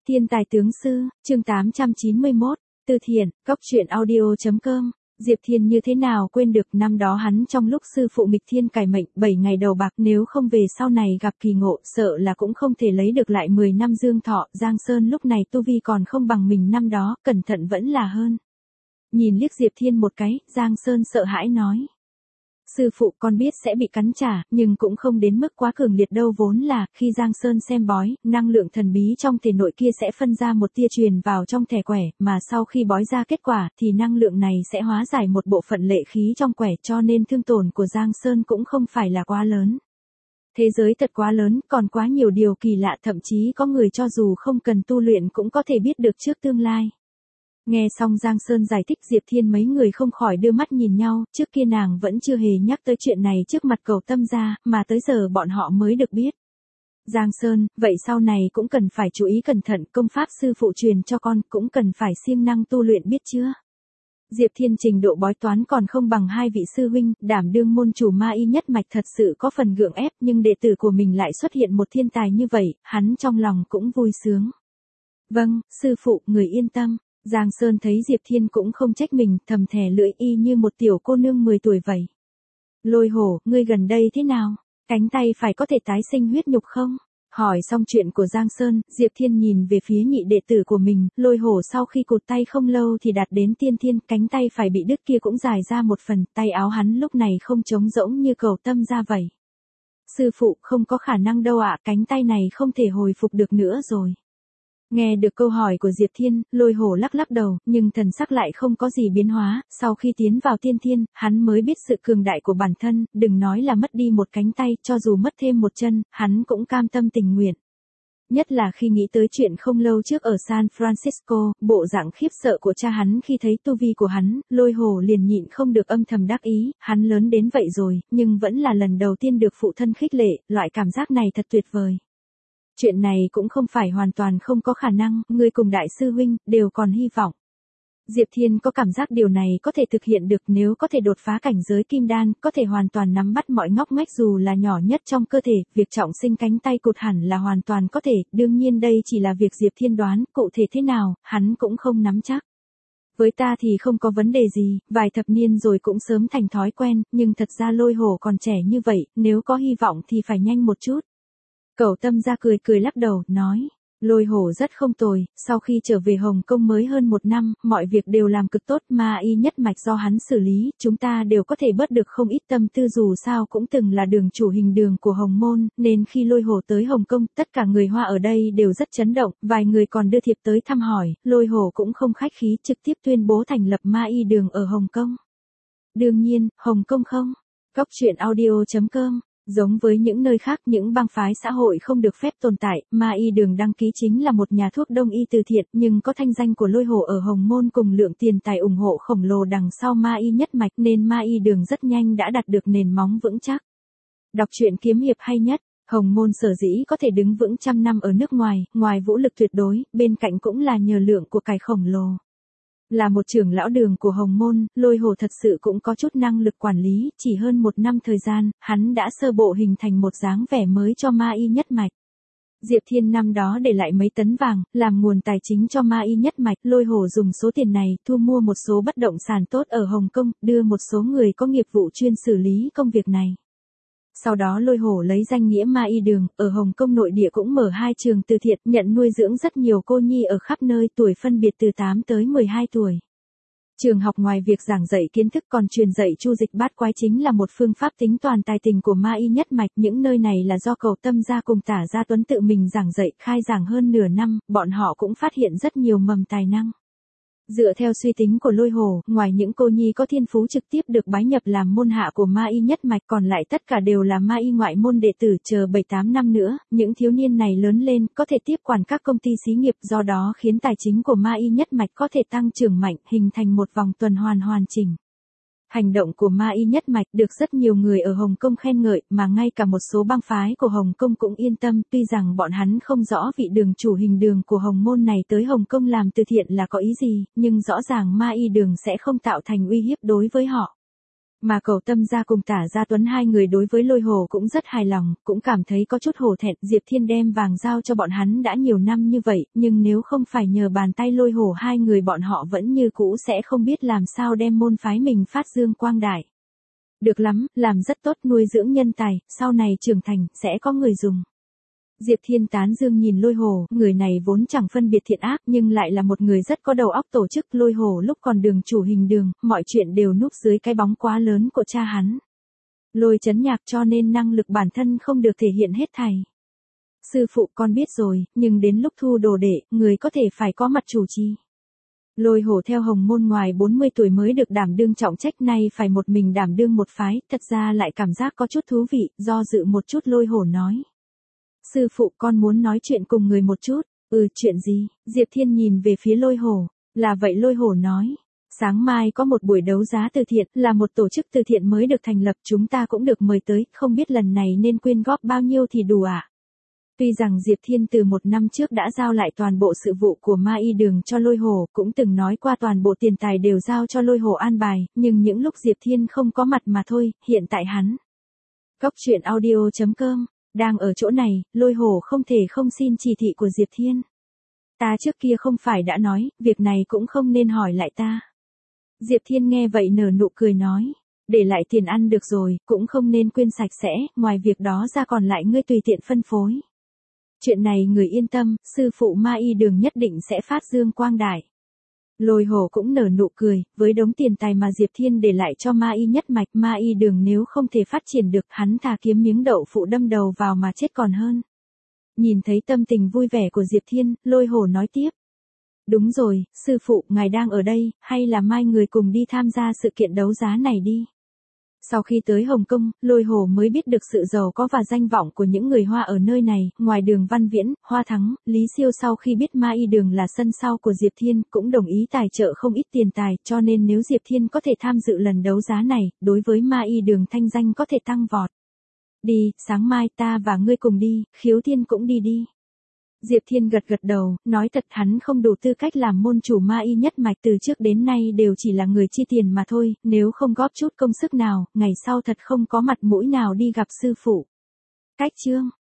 Thiên tài tướng sư, chương 891, từ thiện, góc truyện audio.com. Diệp Thiên như thế nào quên được năm đó hắn trong lúc sư phụ nghịch thiên cải mệnh 7 ngày đầu bạc, nếu không về sau này gặp kỳ ngộ sợ là cũng không thể lấy được lại 10 năm dương thọ. Giang Sơn lúc này tu vi còn không bằng mình năm đó, cẩn thận vẫn là hơn. Nhìn liếc Diệp Thiên một cái, Giang Sơn sợ hãi nói. Sư phụ con biết sẽ bị cắn trả, nhưng cũng không đến mức quá cường liệt đâu, vốn là, khi Giang Sơn xem bói, năng lượng thần bí trong thể nội kia sẽ phân ra một tia truyền vào trong thẻ quẻ, mà sau khi bói ra kết quả, thì năng lượng này sẽ hóa giải một bộ phận lệ khí trong quẻ, cho nên thương tổn của Giang Sơn cũng không phải là quá lớn. Thế giới thật quá lớn, còn quá nhiều điều kỳ lạ, thậm chí có người cho dù không cần tu luyện cũng có thể biết được trước tương lai. Nghe xong Giang Sơn giải thích, Diệp Thiên mấy người không khỏi đưa mắt nhìn nhau, trước kia nàng vẫn chưa hề nhắc tới chuyện này trước mặt Cầu Tâm gia, mà tới giờ bọn họ mới được biết. Giang Sơn, vậy sau này cũng cần phải chú ý cẩn thận, công pháp sư phụ truyền cho con cũng cần phải siêng năng tu luyện biết chưa? Diệp Thiên trình độ bói toán còn không bằng hai vị sư huynh, đảm đương môn chủ ma y nhất mạch thật sự có phần gượng ép, nhưng đệ tử của mình lại xuất hiện một thiên tài như vậy, hắn trong lòng cũng vui sướng. Vâng, sư phụ, người yên tâm. Giang Sơn thấy Diệp Thiên cũng không trách mình, thầm thè lưỡi y như một tiểu cô nương 10 tuổi vậy. Lôi Hổ, ngươi gần đây thế nào? Cánh tay phải có thể tái sinh huyết nhục không? Hỏi xong chuyện của Giang Sơn, Diệp Thiên nhìn về phía nhị đệ tử của mình, Lôi Hổ sau khi cụt tay không lâu thì đạt đến tiên thiên, cánh tay phải bị đứt kia cũng dài ra một phần, tay áo hắn lúc này không trống rỗng như Cầu Tâm gia vậy. Sư phụ, không có khả năng đâu ạ, cánh tay này không thể hồi phục được nữa rồi. Nghe được câu hỏi của Diệp Thiên, Lôi Hổ lắc lắc đầu, nhưng thần sắc lại không có gì biến hóa, sau khi tiến vào tiên thiên, hắn mới biết sự cường đại của bản thân, đừng nói là mất đi một cánh tay, cho dù mất thêm một chân, hắn cũng cam tâm tình nguyện. Nhất là khi nghĩ tới chuyện không lâu trước ở San Francisco, bộ dạng khiếp sợ của cha hắn khi thấy tu vi của hắn, Lôi Hổ liền nhịn không được âm thầm đắc ý, hắn lớn đến vậy rồi, nhưng vẫn là lần đầu tiên được phụ thân khích lệ, loại cảm giác này thật tuyệt vời. Chuyện này cũng không phải hoàn toàn không có khả năng, ngươi cùng đại sư huynh, đều còn hy vọng. Diệp Thiên có cảm giác điều này có thể thực hiện được, nếu có thể đột phá cảnh giới kim đan, có thể hoàn toàn nắm bắt mọi ngóc ngách dù là nhỏ nhất trong cơ thể, việc trọng sinh cánh tay cụt hẳn là hoàn toàn có thể, đương nhiên đây chỉ là việc Diệp Thiên đoán, cụ thể thế nào, hắn cũng không nắm chắc. Với ta thì không có vấn đề gì, vài thập niên rồi cũng sớm thành thói quen, nhưng thật ra Lôi Hổ còn trẻ như vậy, nếu có hy vọng thì phải nhanh một chút. Cầu Tâm gia cười cười lắc đầu, nói, Lôi Hổ rất không tồi, sau khi trở về Hồng Kông mới hơn 1 năm, mọi việc đều làm cực tốt, ma y nhất mạch do hắn xử lý, chúng ta đều có thể bớt được không ít tâm tư, dù sao cũng từng là đường chủ hình đường của Hồng Môn, nên khi Lôi Hổ tới Hồng Kông, tất cả người Hoa ở đây đều rất chấn động, vài người còn đưa thiệp tới thăm hỏi, Lôi Hổ cũng không khách khí trực tiếp tuyên bố thành lập ma y đường ở Hồng Kông. Đương nhiên, Hồng Kông không. Góc truyện audio.com. Giống với những nơi khác, những bang phái xã hội không được phép tồn tại, ma y đường đăng ký chính là một nhà thuốc đông y từ thiện, nhưng có thanh danh của Lôi Hổ ở Hồng Môn cùng lượng tiền tài ủng hộ khổng lồ đằng sau ma y nhất mạch, nên ma y đường rất nhanh đã đạt được nền móng vững chắc. Đọc truyện kiếm hiệp hay nhất. Hồng Môn sở dĩ có thể đứng vững trăm năm ở nước ngoài, ngoài vũ lực tuyệt đối, bên cạnh cũng là nhờ lượng của cải khổng lồ. Là một trưởng lão đường của Hồng Môn, Lôi Hổ thật sự cũng có chút năng lực quản lý, chỉ hơn 1 năm thời gian, hắn đã sơ bộ hình thành một dáng vẻ mới cho ma y nhất mạch. Diệp Thiên năm đó để lại mấy tấn vàng, làm nguồn tài chính cho ma y nhất mạch, Lôi Hổ dùng số tiền này thu mua một số bất động sản tốt ở Hồng Kông, đưa một số người có nghiệp vụ chuyên xử lý công việc này. Sau đó Lôi Hổ lấy danh nghĩa ma y đường, ở Hồng Kông nội địa cũng mở 2 trường từ thiện, nhận nuôi dưỡng rất nhiều cô nhi ở khắp nơi, tuổi phân biệt từ 8 tới 12 tuổi. Trường học ngoài việc giảng dạy kiến thức còn truyền dạy chu dịch bát quái, chính là một phương pháp tính toàn tài tình của ma y nhất mạch, những nơi này là do Cầu Tâm gia cùng Tả Gia Tuấn tự mình giảng dạy, khai giảng hơn nửa năm, bọn họ cũng phát hiện rất nhiều mầm tài năng. Dựa theo suy tính của Lôi Hổ, ngoài những cô nhi có thiên phú trực tiếp được bái nhập làm môn hạ của ma y nhất mạch, còn lại tất cả đều là ma y ngoại môn đệ tử, chờ 7-8 năm nữa, những thiếu niên này lớn lên, có thể tiếp quản các công ty xí nghiệp, do đó khiến tài chính của ma y nhất mạch có thể tăng trưởng mạnh, hình thành một vòng tuần hoàn hoàn chỉnh. Hành động của ma y nhất mạch được rất nhiều người ở Hồng Kông khen ngợi, mà ngay cả một số bang phái của Hồng Kông cũng yên tâm, tuy rằng bọn hắn không rõ vị đường chủ hình đường của Hồng Môn này tới Hồng Kông làm từ thiện là có ý gì, nhưng rõ ràng ma y đường sẽ không tạo thành uy hiếp đối với họ. Mà Cẩu Tâm gia cùng Tả Gia Tuấn hai người đối với Lôi Hồ cũng rất hài lòng, cũng cảm thấy có chút hổ thẹn. Diệp Thiên đem vàng giao cho bọn hắn đã nhiều năm như vậy, nhưng nếu không phải nhờ bàn tay Lôi Hồ hai người bọn họ vẫn như cũ sẽ không biết làm sao đem môn phái mình phát dương quang đại. Được lắm, làm rất tốt, nuôi dưỡng nhân tài, sau này trưởng thành, sẽ có người dùng. Diệp Thiên tán dương nhìn Lôi Hồ, người này vốn chẳng phân biệt thiện ác nhưng lại là một người rất có đầu óc tổ chức. Lôi Hồ lúc còn đường chủ hình đường, mọi chuyện đều núp dưới cái bóng quá lớn của cha hắn. Lôi Chấn Nhạc, cho nên năng lực bản thân không được thể hiện hết thảy. Sư phụ con biết rồi, nhưng đến lúc thu đồ đệ, người có thể phải có mặt chủ trì. Lôi Hổ theo hồng môn ngoài 40 tuổi mới được đảm đương trọng trách, nay phải một mình đảm đương một phái, thật ra lại cảm giác có chút thú vị, do dự một chút Lôi Hổ nói. Sư phụ, con muốn nói chuyện cùng người một chút. Chuyện gì? Diệp Thiên nhìn về phía Lôi Hổ. Là vậy, Lôi Hổ nói. Sáng mai có một buổi đấu giá từ thiện, là một tổ chức từ thiện mới được thành lập, chúng ta cũng được mời tới, không biết lần này nên quyên góp bao nhiêu thì đủ ạ? Tuy rằng Diệp Thiên từ 1 năm trước đã giao lại toàn bộ sự vụ của Ma Y Đường cho Lôi Hổ, cũng từng nói qua toàn bộ tiền tài đều giao cho Lôi Hổ an bài, nhưng những lúc Diệp Thiên không có mặt mà thôi, hiện tại hắn. Goctruyện.audio.com đang ở chỗ này, Lôi Hổ không thể không xin chỉ thị của Diệp Thiên. Ta trước kia không phải đã nói, việc này cũng không nên hỏi lại ta. Diệp Thiên nghe vậy nở nụ cười nói. Để lại tiền ăn được rồi, cũng không nên quên sạch sẽ, ngoài việc đó ra còn lại ngươi tùy tiện phân phối. Chuyện này người yên tâm, sư phụ Ma Y Đường nhất định sẽ phát dương quang đại. Lôi Hổ cũng nở nụ cười, với đống tiền tài mà Diệp Thiên để lại cho Ma Y nhất mạch, Ma Y Đường nếu không thể phát triển được, hắn thà kiếm miếng đậu phụ đâm đầu vào mà chết còn hơn. Nhìn thấy tâm tình vui vẻ của Diệp Thiên, Lôi Hổ nói tiếp. Đúng rồi, sư phụ, ngài đang ở đây, hay là mai người cùng đi tham gia sự kiện đấu giá này đi. Sau khi tới Hồng Kông, Lôi Hổ mới biết được sự giàu có và danh vọng của những người Hoa ở nơi này, ngoài Đường Văn Viễn, Hoa Thắng, Lý Siêu sau khi biết Ma Y Đường là sân sau của Diệp Thiên, cũng đồng ý tài trợ không ít tiền tài, cho nên nếu Diệp Thiên có thể tham dự lần đấu giá này, đối với Ma Y Đường thanh danh có thể tăng vọt. Đi, sáng mai ta và ngươi cùng đi, Khiếu Thiên cũng đi. Diệp Thiên gật gật đầu, nói thật hắn không đủ tư cách làm môn chủ Ma Y nhất mạch, từ trước đến nay đều chỉ là người chi tiền mà thôi, nếu không góp chút công sức nào, ngày sau thật không có mặt mũi nào đi gặp sư phụ. Cách chương